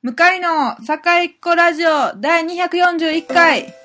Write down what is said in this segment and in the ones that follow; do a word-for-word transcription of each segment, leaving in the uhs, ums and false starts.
向井の坂井っ子ラジオだいにひゃくよんじゅういっかい。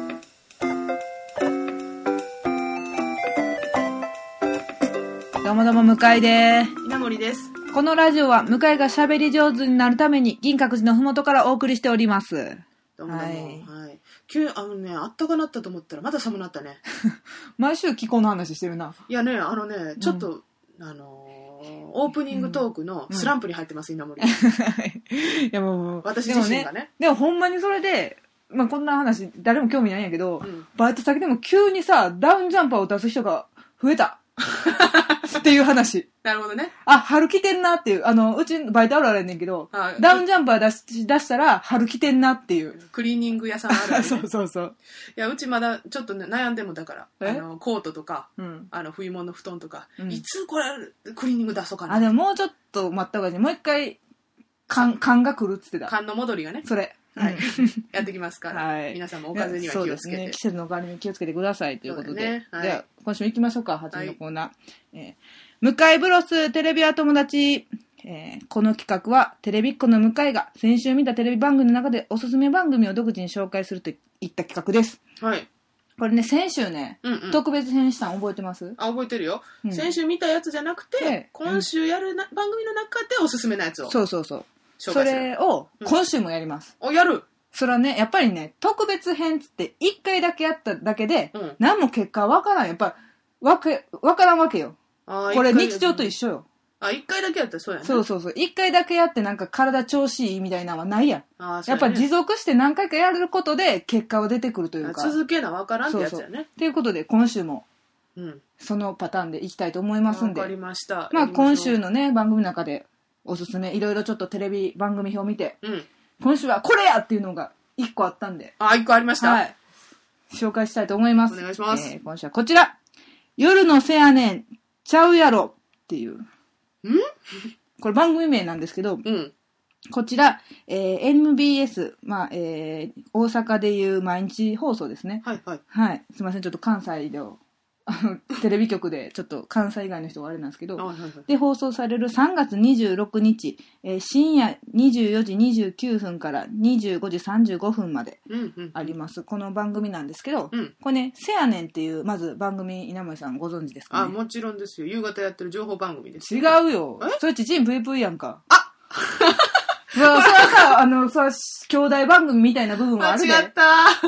どうもどうも向井でーす。 稲森です。 このラジオは向井が喋り上手になるために銀閣寺のふもとからお送りしております。 どうもどうも。はい。はい、急あのね、あったかなったと思ったらまだ寒なったね。 毎週気候の話してるな。 いやね、あのね、ちょっと、うん、あのー、オープニングトークのスランプに入ってます、稲森。いやもう私自身がね。 でもほんまにそれで、まあこんな話誰も興味ないんやけど、うん、バイト先でも急にさ、ダウンジャンパーを出す人が増えた。っていう話。 なるほどね。 あ、春来てんなっていう。あの、うちバイトあるあるやねんけど、ダウンジャンパー出し、出したら春来てんなっていう。 クリーニング屋さんあるある、ね。 そうそうそう。 いや、うちまだちょっとね、悩んでもだから、あの、コートとか、うん、あの、冬物の布団とか、うん、いつこれ、クリーニング出そうかな。 あ、でももうちょっと待った方がいい。もう一回、缶、缶が来るっつってた。 缶の戻りがね。 それ。 はい。やってきますから、はい、皆さんもお風邪には気をつけて。そうですね。 季節の変わりに気をつけてくださいということで。ね、はい、では、今週も行きましょうか、はちのコーナー。はい、えー、向井ブロステレビは友達。えー、この企画は、テレビっ子の向井が先週見たテレビ番組の中でおすすめ番組を独自に紹介するといった企画です。 はい。 これね、先週ね、うんうん、特別編したん覚えてます？ あ、覚えてるよ。うん、先週見たやつじゃなくて、今週やるな、うん、番組の中でおすすめなやつを。 そうそうそう。それを今週もやります。 うん、お、やる。 それはね、やっぱりね、特別編つって一回だけやっただけで、うん、何も結果わからん。やっぱ、わけ、わからんわけよ。あ、これ日常と一緒よ。 あ、一回だけやったらそうやね。 そうそうそう。一回だけやってなんか体調子いいみたいなのはないやん。あ、そうやね。やっぱ持続して何回かやることで結果は出てくるというか。 続けなわからんってやつやね。 そうそう。ということで、今週も、うん、そのパターンでいきたいと思いますんで。 わかりました。 まあ今週のね、番組の中でおすすめ、いろいろちょっとテレビ番組表を見て、うん、今週はこれやっていうのが一個あったんで。 あ、一個ありました。 はい。紹介したいと思います。 お願いします。 えー、今週はこちら。夜のせやねん、ちゃうやろっていう。んこれ番組名なんですけど、うん、こちら、えー、エヌビーエス、まあ、えー、大阪でいう毎日放送ですね。 はいはい。 はい。すみません、ちょっと関西で、あの、テレビ局で、ちょっと関西以外の人があれなんですけど、はいはいはい、で、放送されるさんがつにじゅうろくにち、えー、深夜にじゅうよじにじゅうきゅうふんからにじゅうごじさんじゅうごふんまであります。うんうんうん、この番組なんですけど、うん、これね、せやねんっていう、まず番組、稲森さんご存知ですかね？ あ、もちろんですよ。夕方やってる情報番組です。 違うよ。それちちんぷいぷいやんか。 あそれはさ、あの、さ、兄弟番組みたいな部分はあるで。 間違った。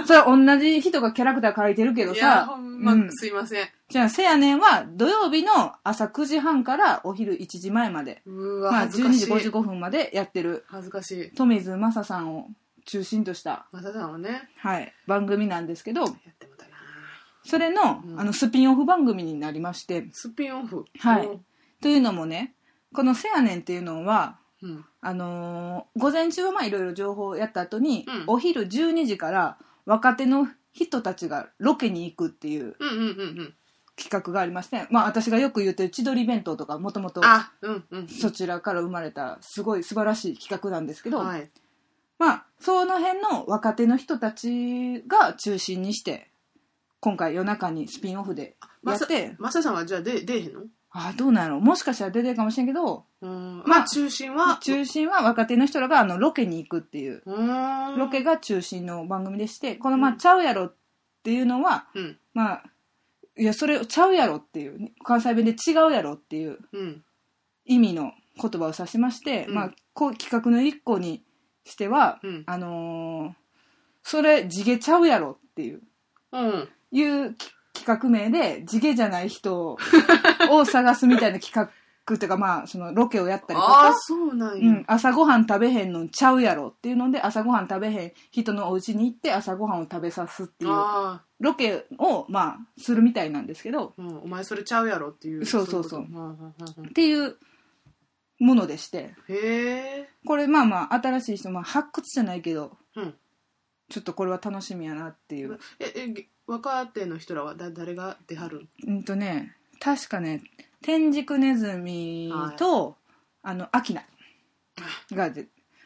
それは同じ人がキャラクター書いてるけどさ。 いや、ほんま、うん、すいません。 じゃあ、せやねんは土曜日の朝くじはんからお昼いちじまえまで。 うわ、 まあ、じゅうにじごじゅうごふんまでやってる。 恥ずかしい。 富水正さんを中心とした。 正さんはね。 はい。番組なんですけど。やってもたな。それの、 うん、 あの、スピンオフ番組になりまして。 スピンオフ？ はい。というのもね、このせやねんっていうのは、 うん、 あのー、午前中はまあいろいろ情報をやった後に、 うん、 お昼じゅうにじから若手の人たちがロケに行くっていう企画がありまして、まあ私がよく言ってる千鳥弁当とかもともとそちらから生まれたすごい素晴らしい企画なんですけど、 はい、 まあその辺の若手の人たちが中心にして今回夜中にスピンオフでやって、 マサさんはじゃあ出えへんの？ ああ、どうなの？もしかしたら出てるかもしれんけど、 うんまあ中心は中心は若手の人らがあのロケに行くっていうロケが中心の番組でして、このまあちゃうやろっていうのは、うん、まあいやそれちゃうやろっていう関西弁で違うやろっていう意味の言葉を指しまして、うん、まあこう企画の一個にしては、うん、あのー、それ地毛ちゃうやろっていう、 うん、 いう企画名で地毛じゃない人を探すみたいな企画っていうか、まあそのロケをやったりとか、 あ、そうなんや、 うん、朝ごはん食べへんのちゃうやろっていうので朝ごはん食べへん人のお家に行って朝ごはんを食べさすっていうロケをまあするみたいなんですけど、 うん、お前それちゃうやろっていう、 そうそうそう、うんうんうんうん、っていうものでして、 へー、 これまあまあ新しい人、まあ、発掘じゃないけど、 うん、 ちょっとこれは楽しみやなっていう。 ええ若手の人らはだ誰が出はる？ うんとね、確かね、天竺ネズミと、はい、あのアキナが出、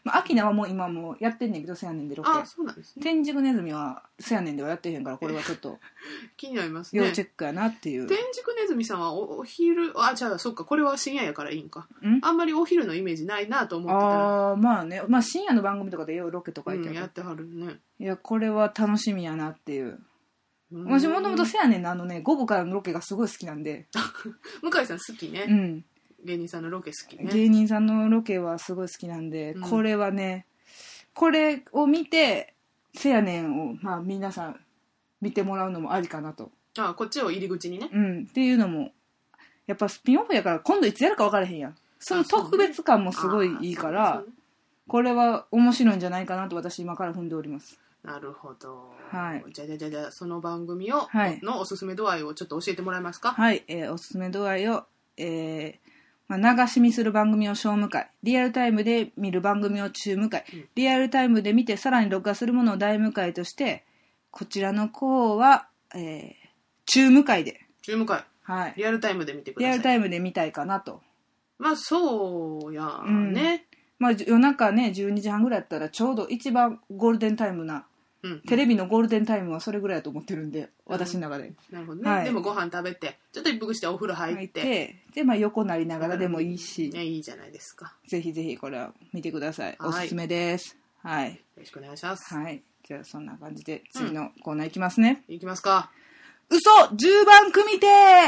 まあ、アキナはもう今もやってんねんけど、せやねんでロケ。 あ、そうなんですね。 天竺ネズミは、せやねんではやってへんから、これはちょっと。 気になりますね。 要チェックやなっていう。 天竺ネズミさんは お, お昼、あ、じゃあ、そっか、これは深夜やからいいんか。んあんまりお昼のイメージないなと思ってたら。 ああ、まあね。まあ深夜の番組とかでようロケとか行って、うん、やってはるね。 いや、これは楽しみやなっていう。私もともとせやねんのあのね、午後からのロケがすごい好きなんで。 向井さん好きね。うん。芸人さんのロケ好きね。 芸人さんのロケはすごい好きなんで、うん、これはね、これを見て、せやねんを、まあ皆さん見てもらうのもありかなと。 ああ、こっちを入り口にね。 うん。っていうのも、やっぱスピンオフやから今度いつやるか分からへんやん。その特別感もすごいいいから、ねね、これは面白いんじゃないかなと私今から踏んでおります。 なるほど。 はい。 じゃあじゃあじゃあじゃあその番組を、はい、のおすすめ度合いをちょっと教えてもらえますか。 はい、えー、おすすめ度合いを、えーまあ、流し見する番組を小無回、リアルタイムで見る番組を中無回、うん、リアルタイムで見てさらに録画するものを大無回として、こちらの項は、えー、中無回で。 中無回。 はい。 リアルタイムで見てください。 リアルタイムで見たいかなと。 まあそうやね。 うん、まあ夜中ねじゅうにじはんぐらいやったらちょうど一番ゴールデンタイムな。うん、テレビのゴールデンタイムはそれぐらいだと思ってるんで、私の中で。 なるほどね、はい、でもご飯食べてちょっと一服してお風呂入って、入ってで、まあ、横なりながらでもいいし、 ね、いいじゃないですか。 ぜひぜひこれは見てください。おすすめです。はい、よろしくお願いします。 はい、じゃあそんな感じで次のコーナーいきますね。 うん、いきますか。 嘘じゅうばん組手。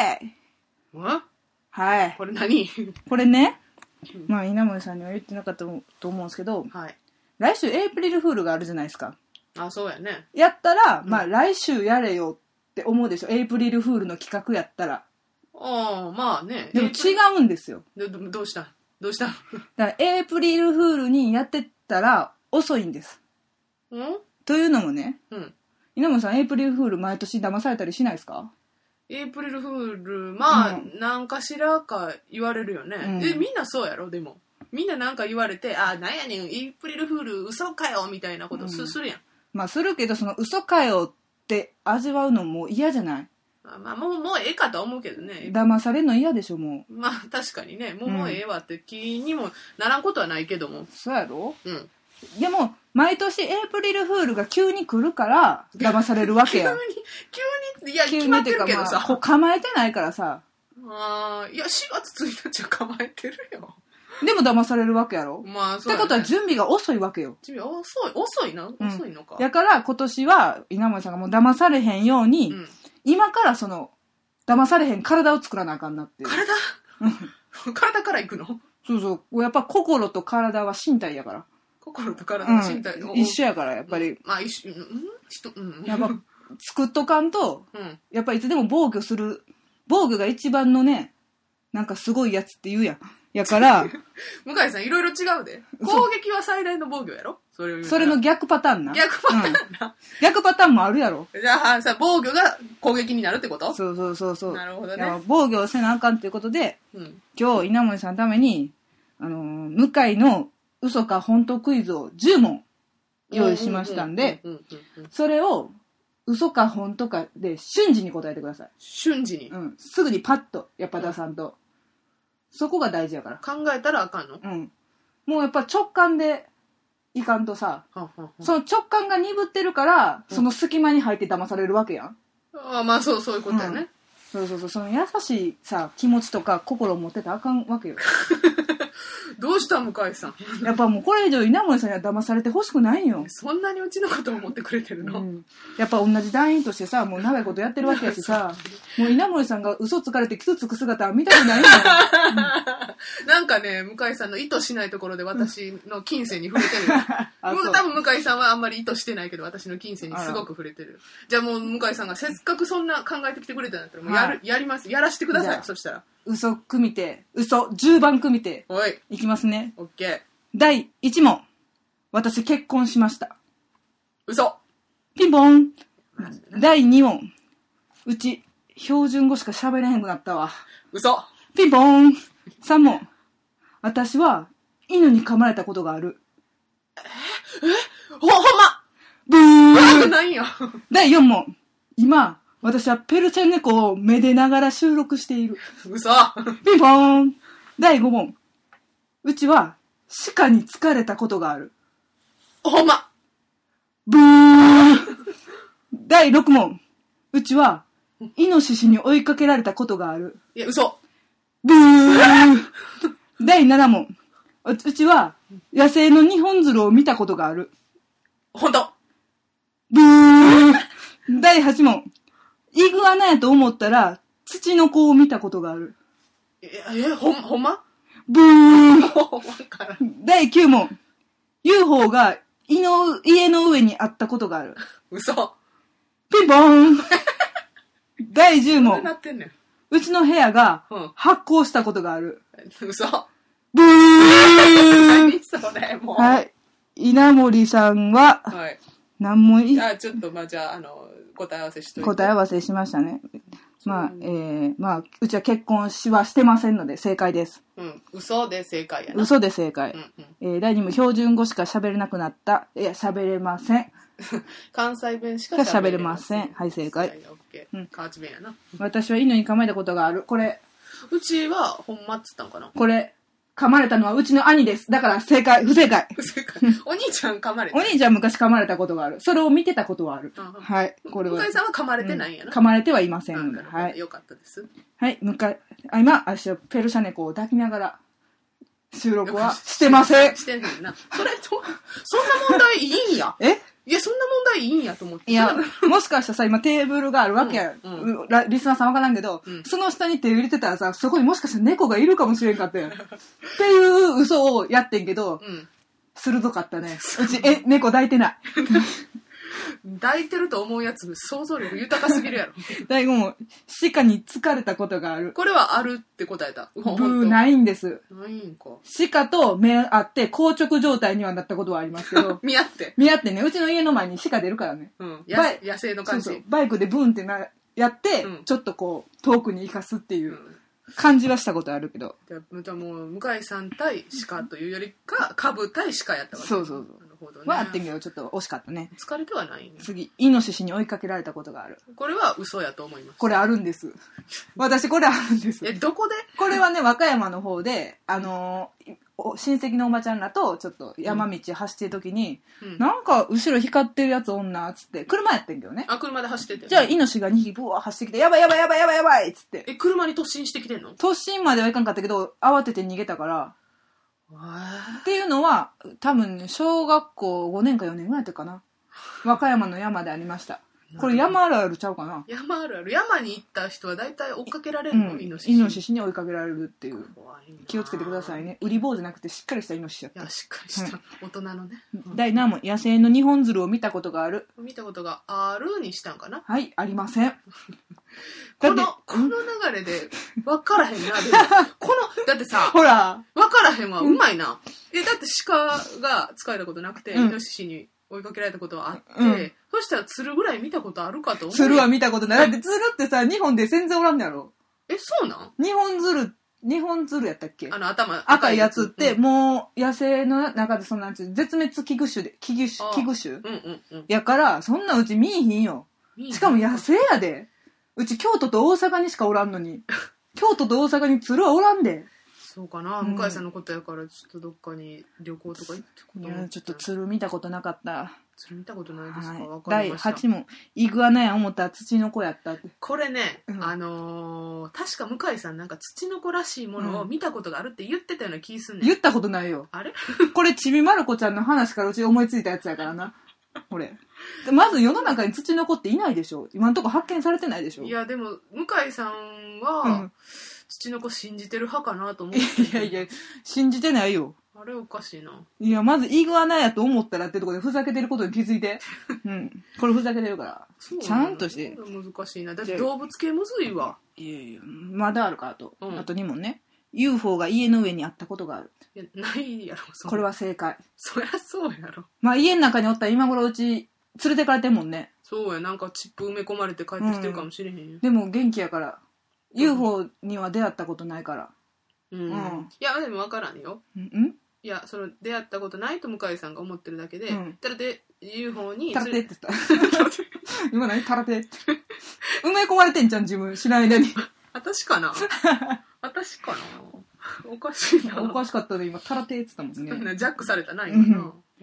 はい。 これ何？ これね、まあ稲森さんには言ってなかったと思うんですけど、はい、来週エイプリルフールがあるじゃないですか。 あ、そうやね。 やったら、まあ、うん、来週やれよって思うでしょ。エイプリルフールの企画やったら。 ああ、まあね。 でも違うんですよ。 ど, どうしたどうしただからエイプリルフールにやってったら遅いんです。 んというのもね、うん、稲森さんエイプリルフール毎年騙されたりしないですか？ エイプリルフール、まあ、うん、何かしらか言われるよね。うん、え、みんなそうやろでも。みんななんか言われて、あ、なんやねん、エイプリルフール嘘かよみたいなことす、うん、するやん。 まあするけど、その嘘かよって味わうのも嫌じゃない？ あ、まあもう、もうええかとは思うけどね。 騙されるの嫌でしょ、もう。まあ確かにね、もう、うん、もうええわって気にもならんことはないけども。 そうやろ？うん。でも、毎年エイプリルフールが急に来るから騙されるわけや。 急に、急に、いや、決まってるけどさ。 まあ、こう構えてないからさ。 ああ、いや、しがつついたちは構えてるよ。 でも騙されるわけやろ。 まあそう、ね。 ってことは準備が遅いわけよ。 準備遅い遅いな、うん、遅いのか。 だから今年は稲森さんがもう騙されへんように、うん、今からその騙されへん体を作らなあかんなっていう。 体？体からいくの？ そうそう。やっぱ心と体は身体やから。 心と体は身体、 うん、一緒やからやっぱり。 まあ一緒、うん、人、うん。 やっぱ作っとかんと、うん、やっぱいつでも防御する。防御が一番のね、なんかすごいやつって言うやん。やから、 向井さんいろいろ違うで。攻撃は最大の防御やろ？それを言うそれの逆パターンな。 逆パターンな、うん。 逆パターンもあるやろ。 じゃあさ、防御が攻撃になるってこと？ そうそうそうそう。 なるほどね。 防御をせなあかんっていうことで、うん、今日稲森さんのために、あのー、向井の嘘か本当クイズをじゅうもん用意しましたんで、それを嘘か本当かで瞬時に答えてください。 瞬時に？ うん。すぐにパッと、やっぱ出さんと。うん、そこが大事やから。 考えたらあかんの？うん。 もうやっぱ直感でいかんとさ、はんはんはん、その直感が鈍ってるから、うん、その隙間に入って騙されるわけやん。 ああ、まあそう、そういうことやね。 うん、そうそうそう。その優しいさ、気持ちとか心を持ってたらあかんわけよ。 どうした向井さん。 やっぱもうこれ以上稲森さんには騙されてほしくないよ。 そんなにうちのことを思ってくれてるの、うん、 やっぱ同じ団員としてさ、もう長いことやってるわけやしさ、もう稲森さんが嘘つかれて傷つく姿は見たくないのよ、 うん、なんかね、向井さんの意図しないところで私の金銭に触れてるよ。多分向井さんはあんまり意図してないけど、私の金銭にすごく触れてる。じゃあもう向井さんがせっかくそんな考えてきてくれたんだったら、もうやる、はい、やります。やらしてください。そしたら。 嘘組手、嘘じゅうばん組手。 おい。 いきますね。 オッケー。 だいいち問。私結婚しました。 嘘。 ピンポン。だいに問。うち標準語しか喋れへんくなったわ。 嘘。 ピンポン。さん問。私は犬に噛まれたことがある。 ええほ、ほんま。 ブー。 ないよ。 だいよん問。今、私はペルシャ猫をめでながら収録している。 嘘。 ピンポーン。だいご問。うちは鹿に疲れたことがある。 ほんま。 ブーだいろく問。うちは、イノシシに追いかけられたことがある。 いや、嘘。 ブーだいなな問。うちは、野生のニホンズルを見たことがある。 ほんと。 ブーだいはち問。イグアナやと思ったら、土の子を見たことがある。 え、え、ほん、ほんまブーほんまからだいきゅう問。ユーフォー が家の、家の上にあったことがある。 嘘。 ピンポーンだいじゅう問。 なってんねん。 うちの部屋がうん発光したことがある。 嘘。 ブー何それ、もう。 はい。稲森さんは、 はい。 何もいい、 あ、ちょっと、まあ、じゃあ、あの、答え合わせしといて。 答え合わせしましたね。まあ、えー、まあ、うちは結婚しはしてませんので正解です。 うん。嘘で正解やな。 嘘で正解。 うんうん、 えー、だいに問、標準語しか喋れなくなった。いや、喋れません。 関西弁しか喋れません。はい、正解。 はい、オッケー。河内弁やな。 私は犬に噛まれたことがある。これ。 うちは、ほんまっつったんかな。 これ。噛まれたのはうちの兄です。だから正解、不正解。 不正解。お兄ちゃん噛まれた。 お兄ちゃん昔噛まれたことがある。それを見てたことはある。はい。これは。 向井さんは噛まれてないんやな。 うん、噛まれてはいませんので。 はい。よかったです。 はい。向井、あ、今、あしはペルシャ猫を抱きながら収録はしてません。 してんねんな。それと、そんな問題いいんや。 えいや、そんな問題いいんやと思って。 いや、もしかしたらさ、今テーブルがあるわけや。うんうん、リスナーさんわからんけど、うん、その下に手入れてたらさ、そこにもしかしたら猫がいるかもしれんかったよ。っていう嘘をやってんけど、うん、鋭かったね。うち、え、猫抱いてない。 抱いてると思うやつ、想像力豊かすぎるやろ。 だいご問、鹿に疲れたことがある。 これはあるって答えた。 ブー、ないんです。 ないんか。 鹿と目合って硬直状態にはなったことはありますけど。 見合って見合ってね、うちの家の前に鹿出るからね。 うん。野生の感じ。 そうそう。バイクでブーンってな、やって、うん、ちょっとこう、遠くに行かすっていう感じはしたことあるけど。 じゃあもう、向井さん対鹿というよりか、株対鹿やったわけ。 そうそうそう。なるほどね。はあってんけど、ちょっと惜しかったね。 疲れてはないね。 次、イノシシに追いかけられたことがある。 これは嘘やと思います。 これあるんです。私これあるんです。 え、どこで？ これはね、和歌山の方で、あのー、親戚のおばちゃんらとちょっと山道走ってる時に、うん、なんか後ろ光ってるやつおんなっつって車やってんけどね。 あ、車で走ってて、ね、 じゃあイノシシがにひきブワー走ってきてやばいやばいやばいやばいやばいっつって。 え、車に突進してきてんの？ 突進まではいかんかったけど慌てて逃げたからっていうのは多分、ね、小学校ごねんかよねんぐらいやったかな。和歌山の山でありました。これ山あるあるちゃうかな。 山あるある。山に行った人は大体追っかけられるの、 うん、 イノシシ。 イノシシに追いかけられるっていう。気をつけてくださいね。売り棒じゃなくてしっかりしたイノシシやった。 いや、しっかりした、うん、大人のね。 だいなな問、野生のニホンズルを見たことがある。 見たことがあるにしたんかな。 はい、ありません。 この、この流れで分からへんな。でもこの、だってさ、 ほら。 分からへんわ、うまいな。え、だって鹿が使えたことなくて、うん、イノシシに追いかけられたことはあって、うん、そしたら鶴ぐらい見たことあるかと思う。 鶴は見たことない。だって鶴ってさ、日本で全然おらんのやろ。 え、そうなん？ 日本鶴、日本鶴やったっけ？ あの頭赤いやつって、うん、もう野生の中でそんなん絶滅危惧種で、危惧種、危惧種、うんうんうん、やから、そんなうち見えひんよ。しかも野生やで。うち京都と大阪にしかおらんのに。京都と大阪に鶴はおらんで。 そうかな、うん、向井さんのことやからちょっとどっかに旅行とか行ってこといやちょっと鶴見たことなかった。 鶴見たことないですか、はい、分かりました。だいはち問、イグアナや思ったら土の子やったって。 これね、うん、あのー、確か向井さんなんか土の子らしいものを見たことがあるって言ってたような気すんねん。 言ったことないよ。 あれこれちびまる子ちゃんの話からうち思いついたやつやからな。これまず世の中に土の子っていないでしょ。今のところ発見されてないでしょ。 いやでも向井さんは、うん、土の子信じてる派かなと思って。 いやいや信じてないよ。 あれおかしいな。 いやまずイグアナやと思ったらってところでふざけてることに気づいて。うんこれふざけてるからちゃんとして。 難しいな。だって動物系むずいわ。 いやいやまだあるかあと、うん、あとに問ね。ユーフォー が家の上にあったことがある。 いやないやろそこれは正解。 そりゃそうやろ。 まあ家の中におったら今頃うち連れてかれてんもんね。 そうや、なんかチップ埋め込まれて帰ってきてるかもしれへんよ、うん、 でも元気やから ユーフォー には出会ったことないからうん、うん、いやでも分からんよ。 うんいやその出会ったことないと向井さんが思ってるだけで、うん、ただで ユーフォー にタラテって言った今何タラテって埋め込まれてんじゃん自分知らない間に私かな私かなおかしいな。 おかしかったね、今、タラテーって言ったもんね。 ジャックされたな、今な。うん。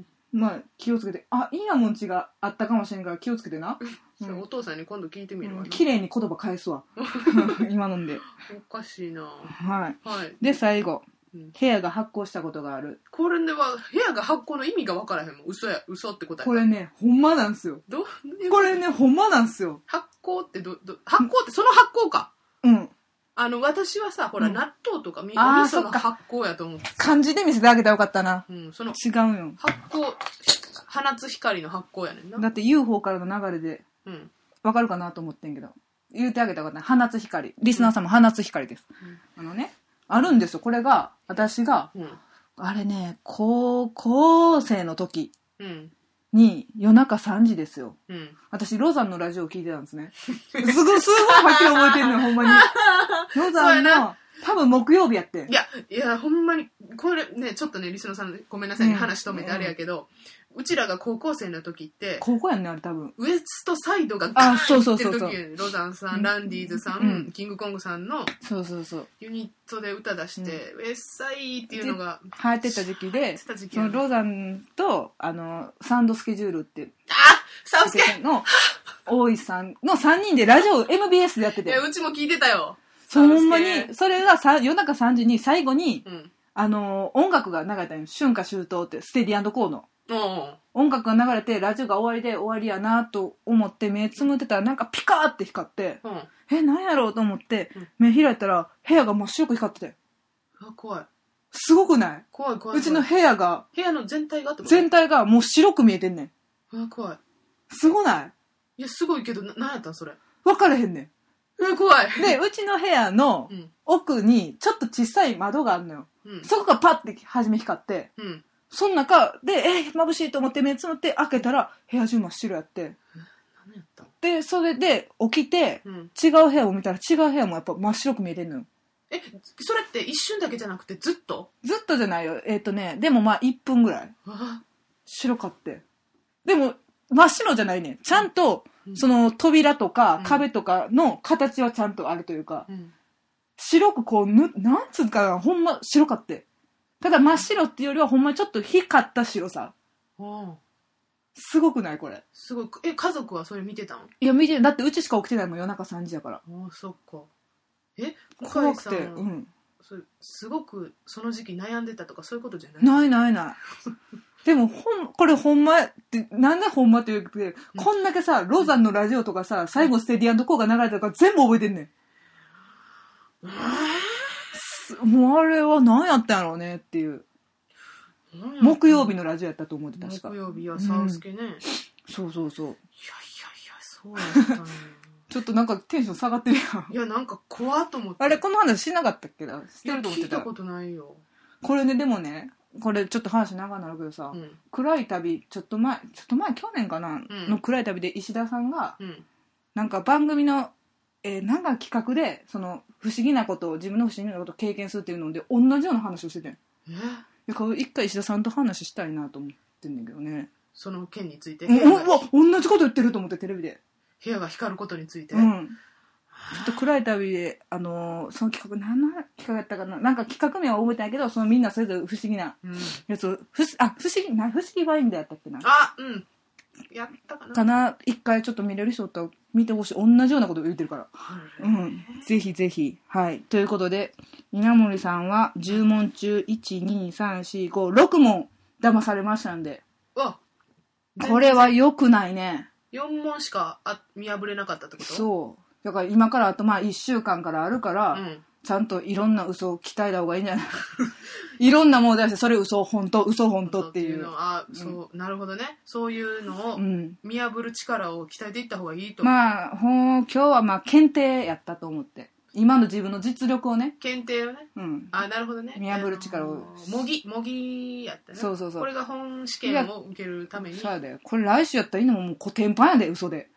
まあ、気をつけて。あ、イヤモンチがあったかもしれんから気をつけてな。 うん、お父さんに今度聞いてみるわ、 ね。綺麗に言葉返すわ。今のんで。 おかしいな。 はい。 はい。 で、最後。部屋が発酵したことがある。 これでは部屋が発酵の意味が分からへんもん。嘘や、嘘って答え。 これね、ほんまなんすよ。どこれね、ほんまなんすよ。 発酵ってど、ど、発酵ってその発酵か。 うん。 あの、私はさ、ほら、うん、納豆とかみ、お味噌の発酵やと思って。 漢字で見せてあげたらよかったな。 うん、その。 違うよ。 発酵、放つ光の発酵やねんな。 だって ユーフォー からの流れで、うん。わかるかなと思ってんけど。言うてあげたらよかったな。放つ光。リスナーさんも放つ光です。うん、あのね。あるんですよ。これが、私が、うん、あれね、高校生の時に夜中さんじですよ。うん、私、ロザンのラジオを聞いてたんですね。すごい、すごいはっきり覚えてるのよ、ほんまに。ロザンの、多分木曜日やって。 いや、いや、ほんまに、これね、ちょっとね、リスナーさんごめんなさいね、うん、話止めてあれやけど、うちらが高校生の時って、 高校やんね、あれ多分。 ウエストサイドがガーンってる時やね、ロザンさん、 うん、 ランディーズさん、うん、キングコングさんの、 そうそうそう。 ユニットで歌出して、うん、ウエストサイドっていうのが、 流行ってた時期で、そのロザンと、あの、サウンドスケジュールって、 あサウンドスケの、大井さんのさんにんでラジオ エムビーエス でやってて。 いや、うちも聞いてたよ。 そう、ほんまに、それがさ夜中さんじに最後に、うん、あの、音楽が流れたんよ。春夏秋冬って、ステディ&コーの。音楽が流れてラジオが終わりで終わりやなと思って目つむってたらなんかピカーって光って、うん、え何やろうと思って目開いたら部屋が真っ白く光ってて、 あ怖いすごくない？ 怖い怖い。 うちの部屋が部屋の全体がってこと？ 全体がもう白く見えてんねん。 あ怖い。 すごない？ いやすごいけどな何やったんそれ？ 分からへんねん。 え怖い。 でうちの部屋の奥にちょっと小さい窓があるのよ、うん、そこがパッて初め光って、うんその中で、えー、眩しいと思って目つむって開けたら部屋中真っ白やって。 何やったで、それで起きて、うん、違う部屋を見たら違う部屋もやっぱ真っ白く見えてんのよ。 え、それって一瞬だけじゃなくてずっと？ ずっとじゃないよ。えっとね、でもまあいっぷんぐらい。白かって。でも真っ白じゃないね。ちゃんと、うん、その扉とか壁とかの形はちゃんとあるというか、うん、白くこうぬ、なんつうかな、ほんま白かって。ただ真っ白っていうよりはほんまにちょっと光った白さ。すごくないこれ。 すごい。え、家族はそれ見てたん？ いや見て、だってうちしか起きてないもん夜中さんじやから。 ああ、そっか。え、 怖くて、うん。 それすごくその時期悩んでたとかそういうことじゃない？ ないないない。でもほん、これほんまって、なんでほんまって言うけど、うん、こんだけさ、ロザンのラジオとかさ、最後ステディ&コーが流れたとか全部覚えてんねん。えーもうあれは何やったんやろうねっていう。木曜日のラジオやったと思って確か。 木曜日やサウスケね、うん、 そうそうそう。いやいやいやそうやったね。 ちょっとなんかテンション下がってるやん。 いやなんか怖っと思って。 あれこの話しなかったっけな？してると思ってた。 聞いたことないよ。 これねでもねこれちょっと話長くなるけどさ、うん、暗い旅ちょっと前ちょっと前去年かな、うん、の暗い旅で石田さんが、うん、なんか番組のえー、なんか企画でその不思議なことを自分の不思議なことを経験するっていうので同じような話をしててん。え一回石田さんと話したいなと思ってんねんけどね。 その件について。 うわ同じこと言ってると思ってテレビで。 部屋が光ることについて。 うん。ちょっと暗い旅であのー、その企画何の企画やったかななんか企画名は覚えてないけどそのみんなそれぞれ不思議なやつを、うん、ふあ不思議な不思議ワインでやったっけな。 あうん。やったかなかな一回ちょっと見れる人と見てほしい同じようなことを言ってるから、うん、うん、ぜひぜひはいということで稲森さんはじゅう問中いちにさんしごろく問騙されましたんでわこれは良くないね。 よん問しかあ見破れなかったってこと？ そうだから今からあとまあいっしゅうかんからあるから、うんちゃんといろんな嘘を鍛えた方がいいんじゃないいろんなもの出してそれ嘘本当嘘本当っていう。 あそう、うん、なるほどね。そういうのを見破る力を鍛えていった方がいいと。 まあほ今日はまあ検定やったと思って今の自分の実力をね検定をね、うん、あなるほどね見破る力を模擬模擬やったね。そうそうそうこれが本試験を受けるために。 そうだよこれ来週やったらいいのももうコテンパンやで嘘で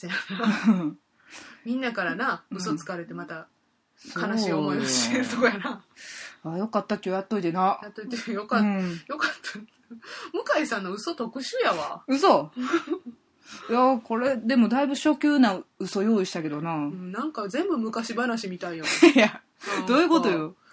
みんなからな嘘つかれてまた、うん悲しい思いをしてるとこやな。 あよかった今日やっといてな。 やっといてよかった、うん、よかった。向井さんの嘘特殊やわ。 嘘いやこれでもだいぶ初級な嘘用意したけどな、うん、なんか全部昔話みたいよ。 いやどういうことよ。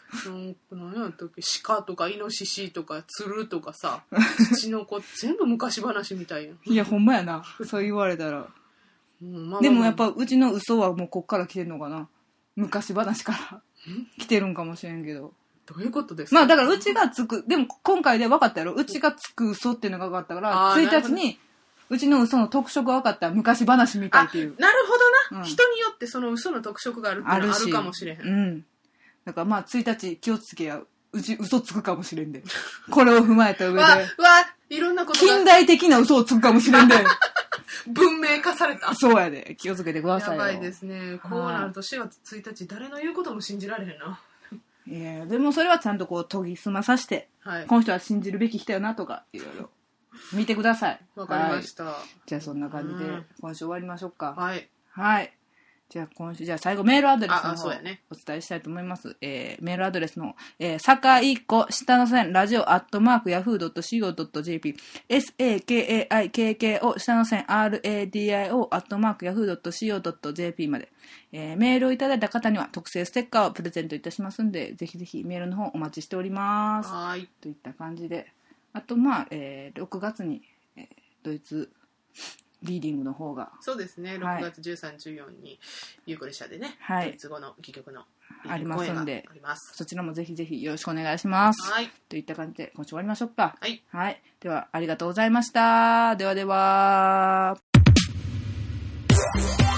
なんか何やったっけ、鹿とかイノシシとか鶴とかさ、土の子全部昔話みたいやん。 いやほんまやな、そう言われたら、うんまあ、でもやっぱうちの嘘はもうこっから来てんのかな、昔話から来てるんかもしれんけど。 どういうことですか。 まあだからうちがつく、でも今回で分かったやろ、うちがつく嘘っていうのが分かったから、ついたちにうちの嘘の特色が分かったら昔話みたいっていう。 なるほどな、うん、人によってその嘘の特色があるっていうのはあるかもしれへん。うん。 だからまあついたち気をつけや、うち嘘つくかもしれんで。これを踏まえた上で。わ、わ、 いろんなことが。近代的な嘘をつくかもしれんで。 文明化された。 そうやで。気をつけてくださいよ。 やばいですね。こうなるとしがつついたち誰の言うことも信じられへんな。 いやでもそれはちゃんとこう研ぎ澄まさして、はい、この人は信じるべき人やなとかいろいろ見てください。 わかりました、はい。 じゃあそんな感じで今週終わりましょうか。 はい。 はい。じゃあ今週、じゃあ最後メールアドレスの方をお伝えしたいと思います。えー、メールアドレスの、えー、さかいこ下の線ラジオアットマークヤフードットシーオードットジェーピー エスエーケーエーアイケーケーオー 下の線 アールエーディーアイオー アットマークヤフードットシーオードットジェーピー まで、えー、メールをいただいた方には特製ステッカーをプレゼントいたしますんで、ぜひぜひメールの方お待ちしております。 はい。 といった感じで、あとまあ、えー、ろくがつに、えー、ドイツリーディングの方がそうですね、ろくがつじゅうさん、じゅうよっかにユークリシャでね、はい、ドイツ語の戯曲のありますんで、そちらもぜひぜひよろしくお願いします。 はい。 といった感じで今週終わりましょうか。 はい。 はい。ではありがとうございました。ではでは。